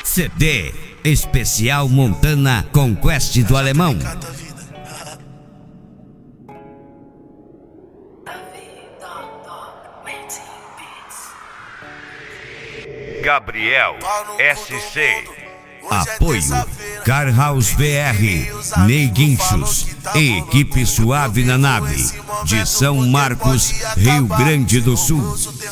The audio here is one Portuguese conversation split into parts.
CD Especial Montana Conquest do Alemão. Gabriel SC. Apoio Car House BR, Ney Guinchos e Equipe Suave na Nave, de São Marcos, Rio Grande do Sul.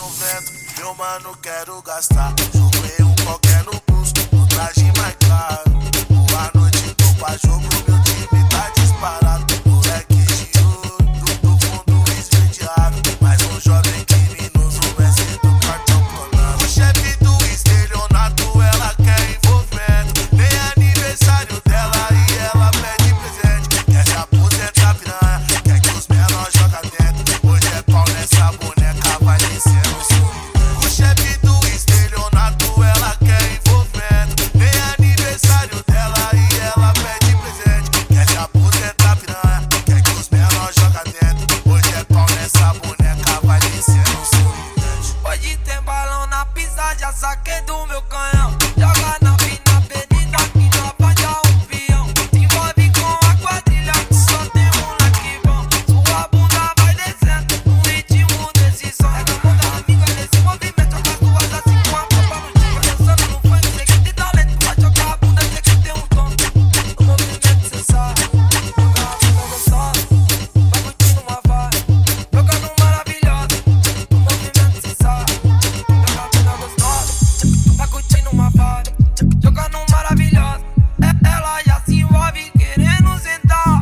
Meu mano, quero gastar. Joguei qualquer no bolso, o traje mais caro. Boa noite, tô pra jogo, meu time tá disparado. Moleque de ouro, do fundo esverdeado. Mais um jovem criminoso, mestre do cartão clonado. O chefe do estelionato, ela quer envolvimento. Nem aniversário dela e ela pede presente. Quer se aposentar, piranha, quer que os menores jogam dentro. Hoje é pau nessa boneca, vai descendo o sorriso. O chefe do estelionato, ela quer envolvimento. Nem aniversário dela e ela pede presente. Quer se aposentar, piranha, quer que os menores jogam dentro. Hoje é pau nessa boneca, vai descendo o sorridente. Hoje tem balão na pista, já saquei do meu canhão. Joga na fina avenida que tropa de peão. Se envolve com a quadrilha que só tem moleque bom. Sua bunda vai descendo no ritmo desse som. É a mão da amiga nesse movimento, joga as duas assim com a copa no dia. Dançando no funk, sei que tem talento. Vai jogar a bunda, sei que tem um tom. No movimento cê sabe, joga a bunda gostosa. Vai curtindo uma vibe, jogando maravilhosa. No movimento cê sabe, joga a bunda gostosa. Vai curtindo uma vibe, jogando maravilhosa. Ela já se envolve querendo sentar.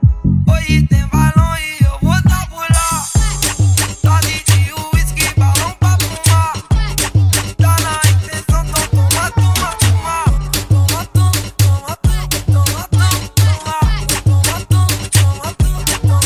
Hoje tem balão e eu vou dar por lá. Dose de uísque, balão pra fumar. Tá na intenção, então toma, toma, toma. Toma, toma, toma, toma, toma, toma. Toma, toma, toma, toma,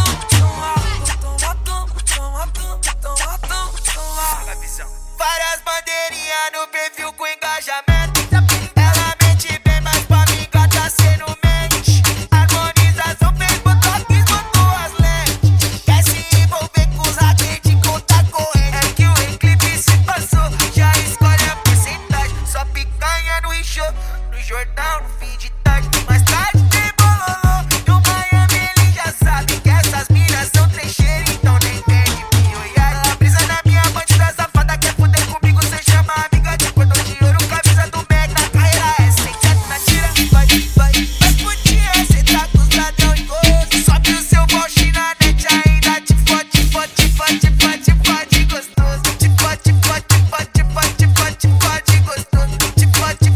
toma, toma, toma. Várias bandeirinhas no perfil com engajamento. Ela mente bem, mas pra mim gata cê não mente. Harmonização fez botox, botou as lentes. Quer se envolver com os hackers de conta corrente. É que o eclipse se passou, já escolhe a porcentagem. Só picanha no show, no jornal, no fim de tarde. Mais tarde tem bololô, e o Miami ele já sabe que essas minas são trecheiras, então nem tem de pioiar. Ela brisa na minha bandida safada, quer foder comigo, cê chama amiga de cordão de ouro, camisa do Mac na carreira é 107 na tira. Vai curtir, cê tá com os ladrão e gozo. Sobe o seu bolche na net ainda, te fode gostoso. Te fode gostoso. Te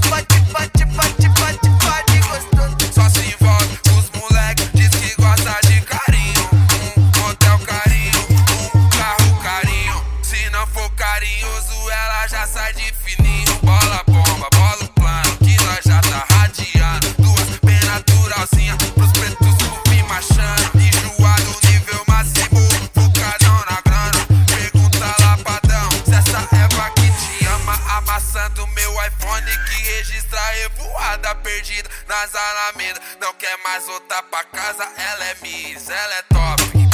fode gostoso. Só se envolve os moleque, diz que gosta de carinho. Motel carinho, carro carinho. Se não for carinhoso, ela já sai de fininho. Bola bomba, bola o plano, que nós já tá radiando. Duas bem naturalzinha, pros pretos cupim machando. Enjoado nível máximo, focadão na grana. Pergunta lá padrão, se essa Eva que te ama. Amassando meu iPhone que registra revoada perdida nas alamedas. Não quer mais voltar pra casa, ela é Miss, ela é top.